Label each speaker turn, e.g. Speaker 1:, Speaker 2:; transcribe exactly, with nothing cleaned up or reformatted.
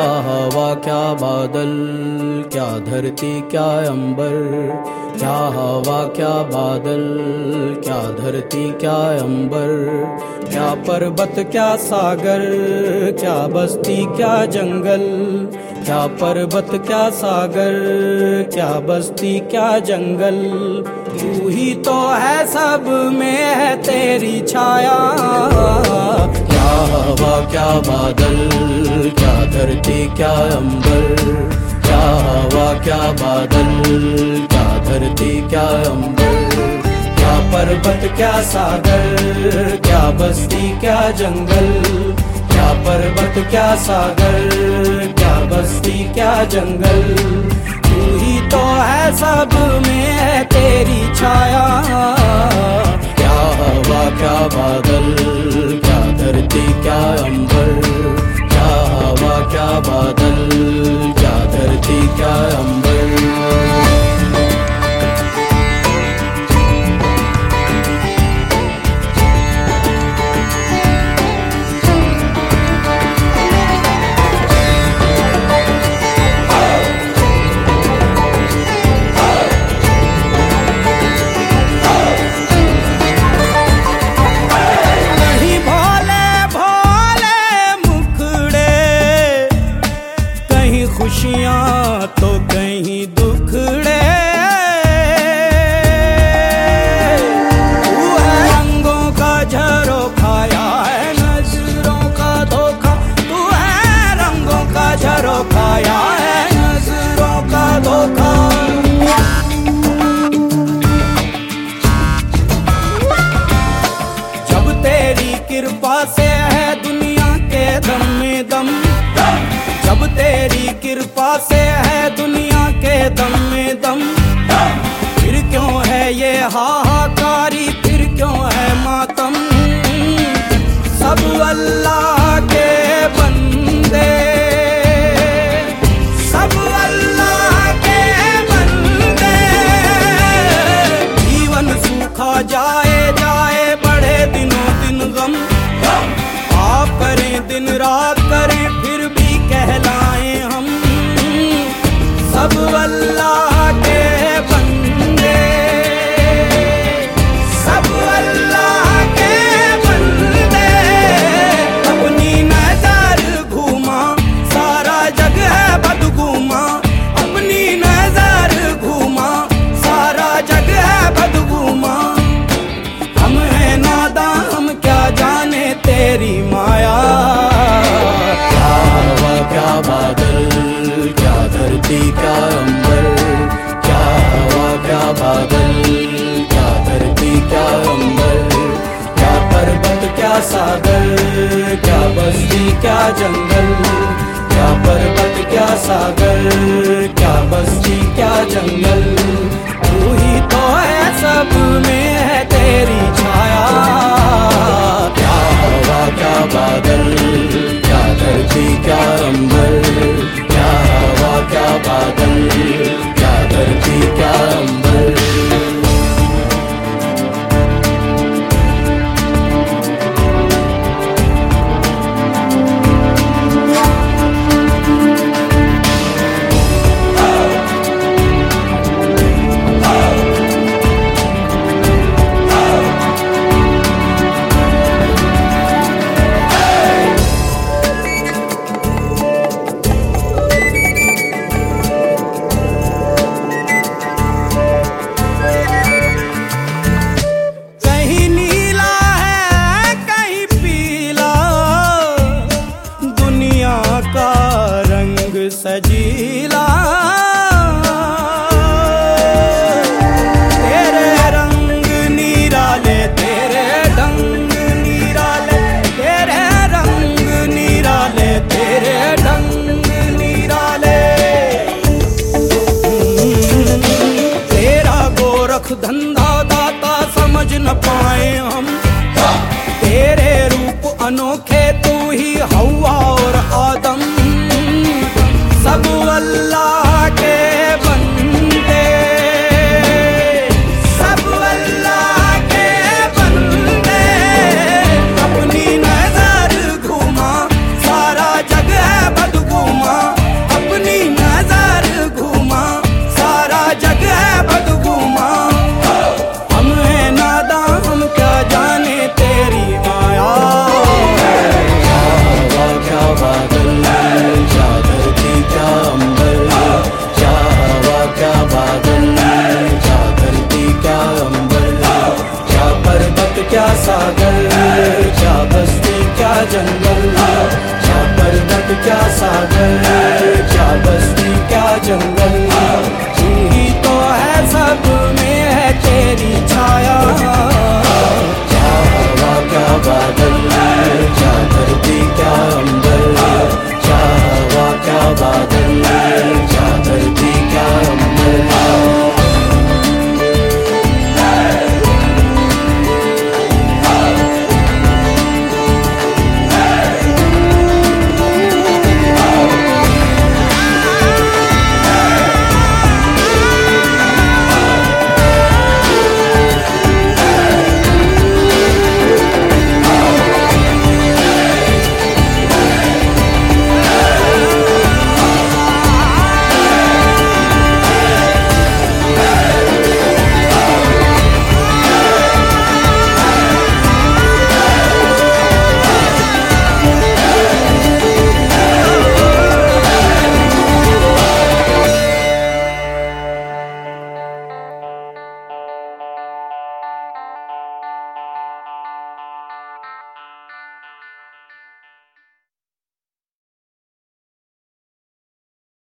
Speaker 1: हवा क्या बादल, क्या धरती क्या अंबर, क्या हवा क्या बादल, क्या धरती क्या अंबर, क्या पर्वत क्या सागर, क्या बस्ती क्या जंगल, क्या पर्वत क्या सागर, क्या बस्ती क्या जंगल, तू ही तो है सब में है तेरी छाया। क्या हवा क्या बादल, क्या धरती क्या अंबर, क्या हवा क्या बादल, क्या धरती क्या अंबर, क्या पर्वत क्या सागर, क्या बस्ती क्या जंगल, क्या पर्वत क्या सागर, क्या बस्ती क्या जंगल, तू ही तो है सब में है तेरी छाया। क्या हवा क्या बादल, क्या धरती क्या अंबर, क्या हवा क्या बादल, क्या धरती क्या अंबर। खुशियाँ तो कहीं दुखड़े, तू है रंगों का झरोखा या है नजरों का धोखा, तू है रंगों का झरोखा या है नजरों का धोखा। जब तेरी कृपा से है दुनिया के दम में दम, जब तेरी कृपा से है दुनिया के दम में दम, फिर क्यों है ये हाहाकारी, फिर क्यों है मातम। सब अल्लाह के बंदे, सब अल्लाह के बंदे, जीवन सूखा जाए जाए बढ़े दिनों दिन गम, आप करें दिन रात करें फिर भी कहलाए हम सब अल्लाह के बंदे, सब अल्लाह के बंदे। अपनी नजर घूमा सारा जग है बदगुमा, अपनी नजर घूमा सारा जग है बदगुमा। हम हैं नादां हम क्या जाने तेरी माया। क्या बादल, क्या धरती क्या अंबर, क्या हवा क्या बादल, क्या धरती क्या अंबर, क्या पर्वत क्या सागर, क्या बस्ती क्या जंगल, क्या पर्वत क्या सागर, क्या बस्ती क्या जंगल, तू ही तो है सब में है तेरी छाया। क्या हवा क्या बादल, क्या धरती क्या अंबर, क्या हवा क्या बादल, क्या धरती क्या अंबर। सजीला तेरे रंग निराले, तेरे ढंग निराले, तेरे रंग निराले, तेरे ढंग निराले। तेरा गोरख धंधा दाता समझ न पाए हम, तेरे रूप अनोखे तू ही हवा और आदम। सब अल्लाह के बंदे, सब अल्लाह के बंदे। अपनी नजर घुमा सारा जग है बदगुमा, है।